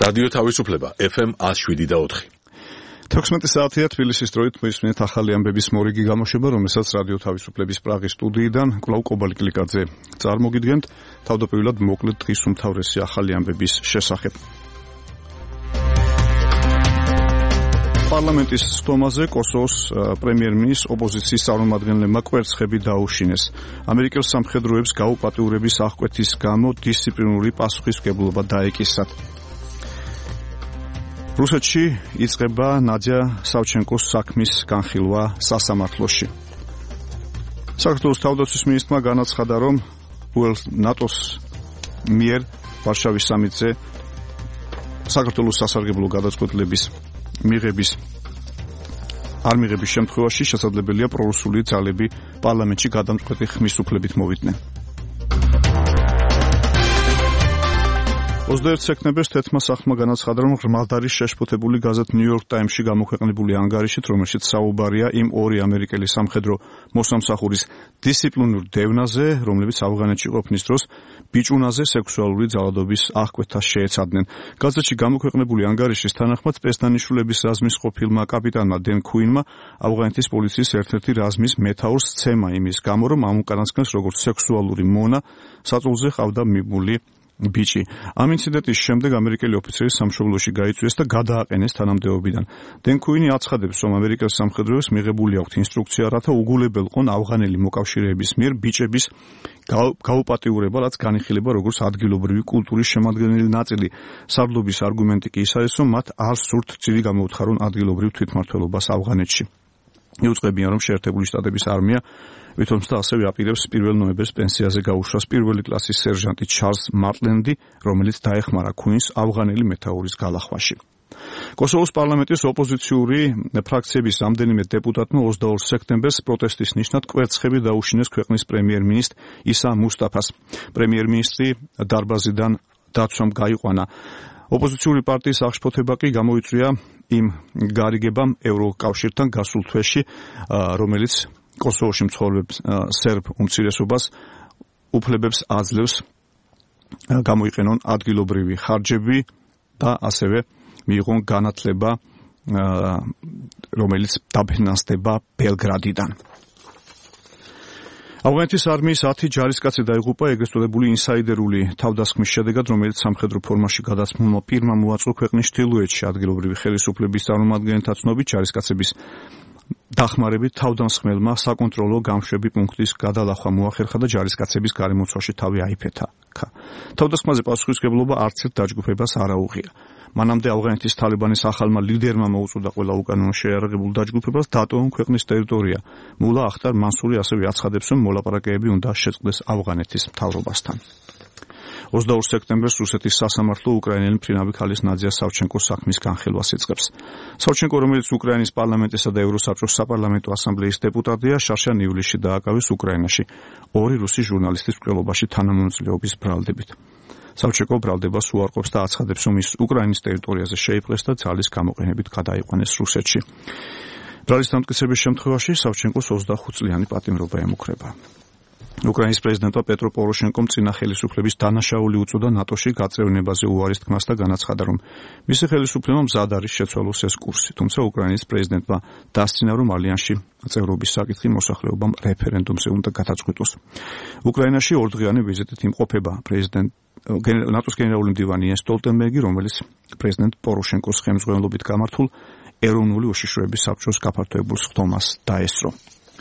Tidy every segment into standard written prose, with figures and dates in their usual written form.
რადიო თავისუფლება FM 107.4. 16 საათია თბილისის დროით მოისმენთ ახალი ამბების მორიგი გამოშვება, რომელსაც რადიო თავისუფლების პრაღის სტუდიიდან კვლავ კობალი კლიკაძე წარმოგიდგენთ. თავდაპირველად მოკლედ დღის უმთავრესი ახალი ამბების შესახებ. პარლამენტის სტომაზე კოსოვოს პრემიერ-მინისტრ ოპოზიციის წარმომადგენლებმა კვერცხები დაუშინეს. ამერიკელ სამხედროებს გაუპატიურების აღკვეთის გამო დისციპლინური პასუხისმგებლობა დაეკისრათ. რუსეთში იწყება ნადია სავჩენკოს საქმის განხილვა სასამართლოში. საქართველოს თავდაცვის მინისტრმა განაცხადა, რომ ნატოს მიერ ვარშავის სამიტზე საქართველოს სასარგებლო გადაწყვეტილების მიღების შემთხვევაში შესაძლებელია პრორუსული ძალები პარლამენტში გადამწყვეტი ხმის უფლებით მოვიდნენ. 21 სექტემბერს თეთრმა სახლმა განაცხადა, რომ ღრმად არის შეშფოთებული გაზეთ New York Times-ში გამოქვეყნებული ანგარიშით, რომელშიც საუბარია იმ ორი ამერიკელი სამხედრო მოსამსახურის დისციპლინურ დევნაზე, რომლებიც ავღანეთში ყოფნის დროს ბიჭუნაზე სექსუალური ძალადობის აღკვეთას შეეცადნენ. გაზეთში გამოქვეყნებული ანგარიშის თანახმად სპეცდანიშვილების რაზმის ყოფილმა კაპიტანმა დენ ქუინმა ავღანეთის პოლიციის ერთ-ერთი რაზმის მეთაურს სცემა იმის გამო, რომ ამ უკანასკნელს როგორც სექსუალური მონა საწოლზე ყავდა მიბმული ბიჭი. ამ ინციდენტის შემდეგ ამერიკელი ოფიცერი სამშობლოში გაიწვიეს და გადააყენეს თანამდებობიდან. დენ ქუინი აცხადებს, რომ ამერიკელ სამხედროებს მიღებული აქვთ ინსტრუქცია, რათა უგულებელყონ ავღანელი მოკავშირეების მიერ ბიჭების გაუპატიურება, რაც განიხილება როგორც ადგილობრივი კულტურის შემადგენელი ნაწილი. სარდლობის არგუმენტი კი ის არის, რომ მათ არ სურთ წილი გამოუთხარონ ადგილობრივ თვითმმართველობას ავღანეთში. იუწყებიან, რომ შეერთებული შტატების არმია ვითომცა ასევე აპირებს 1 ნოემბერს პენსიაზე გაუშვას პირველი კლასის სერჟანტი ჩარლზ მარტლენდი, რომელიც დაეხმარა ქუინს ავღანელი მეთაურის გალახვაში. კოსოვოს პარლამენტის ოპოზიციური ფრაქციების რამდენიმე დეპუტატმა 22 სექტემბერს პროტესტის ნიშნად კვერცხები დაუშინეს ქვეყნის პრემიერ-მინისტრ ისა მუსტაფას. პრემიერ-მინისტრი დარბაზიდან დაცვამ გაიყვანა. ოპოზიციური პარტიის აღშფოთება კი გამოიწვია იმ გარიგებამ ევროკავშირთან გასულ თვეში, რომელიც კოსოვოში მცხოვრებ სერბ უმცირესობას უფლებებს აძლევს გამოიყენონ ადგილობრივი ხარჯები და ასევე მიიღონ განათლება, რომელიც დაფინანსდება ბელგრადიდან. ავღანეთის არმიის 10 ჯარისკაცი დაიღუპა ეგრეთ წოდებული ინსაიდერული თავდასხმის შედეგად, რომელიც სამხედრო ფორმაში გადასმულმა პირმა მოაწყო ქვეყნის ჩრდილოეთში. ადგილობრივი ხელისუფლების წარმომადგენელთა ცნობით, ჯარისკაცების დახმარებით თავდამსხმელმა საკონტროლო გამშვები პუნქტის გადალახვა მოახერხა და ჯარისკაცების გარემოცვაში თავი აიფეთა. თავდასხმაზე პასუხისმგებლობა არც ერთ დაჯგუფებას არ აუღია. მანამდე ავღანეთის თალიბანის ახალმა ლიდერმა მოუწოდა ყველა უკანონო შეიარაღებულ დაჯგუფებას დატოვონ ქვეყნის ტერიტორია. მულა ახტარ მანსური ასევე აცხადებს, რომ მოლაპარაკებები უნდა შეწყდეს ავღანეთის მთავრობასთან. 22 სექტემბერს რუსეთის სასამართლო უკრაინელი მფრინავი ქალის ნადია სავჩენკოს საქმის განხილვას იწყებს. სავჩენკო, რომელიც უკრაინის პარლამენტისა და ევროსაბჭოს საპარლამენტო ასამბლეის დეპუტატია, შარშან ივლისში დააკავეს უკრაინაში ორი რუსი ჟურნალისტის მკვლელობაში თანამონაწილეობის ბრალდებით. სავჩენკო ბრალდებას უარყოფს და აცხადებს, რომ ის უკრაინის ტერიტორიაზე შეიპყრეს და ძალის გამოყენებით გადაიყვანეს რუსეთში. ბრალის დამტკიცების შემთხვევაში სავჩენკოს 25 წლიანი პატიმრობა ემუქრება. უკრაინის პრეზიდენტმა პეტრო პოროშენკომ წინა ხელისუფლების დანაშაული უწოდა ნატოში გაწევნებაზე უარის თქმას და განაცხადა, რომ მისი ხელისუფლება მზად არის შეცვალოს ეს კურსი. თუმცა უკრაინის პრეზიდენტმა დასცინა, რომ ალიანსში წევრობის საკითხი მოსახლეობამ რეფერენდუმზე უნდა გადაწყვიტოს. უკრაინაში ორდღიანი ვიზიტით იმყოფება ნატოს გენერალური მდივანი იენს სტოლტენბერგი, რომელიც პრეზიდენტ პოროშენკოს ხელმძღვანელობით გამართულ ეროვნული უშიშროების საბჭოს გაფართოებულ სხდომას დაესწრო.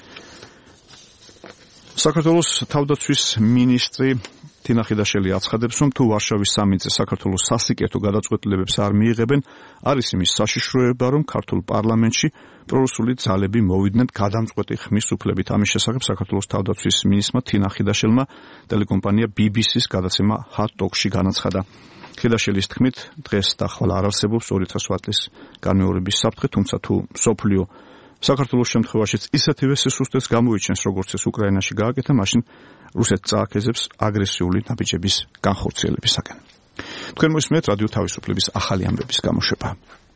საქართველოს თავდაცვის მინისტრი თინა ხიდაშელი აცხადებს, რომ თუ ვარშავის სამიტზე საქართველოს სასიკეთო გადაწყვეტილებებს არ მიიღებენ, არის იმის საშიშროება, რომ ქართულ პარლამენტში პრორუსული ძალები მოვიდნენ გადამწყვეტი ხმის უფლებით. ამის შესახებ საქართველოს თავდაცვის მინისტრმა თინა ხიდაშელმა ტელეკომპანია BBC-ს გადაცემა Hot Talk-ში განაცხადა. ხიდაშელის თქმით, დღეს და ხვალ არ არსებობს 200 ვატლის განმეორების საფრთხე, თუმცა თუ მსოფლიო საქართველოს შემთხვევაშიც ისეთივე სისუსტეს გამოიჩენს, როგორც ეს უკრაინაში გააკეთა, მაშინ რუსეთს წააქეზებს აგრესიული ნაბიჯების განხორციელებისაკენ. თქვენ მოსმენთ რადიო თავისუფლების ახალი ამბების გამოშვება.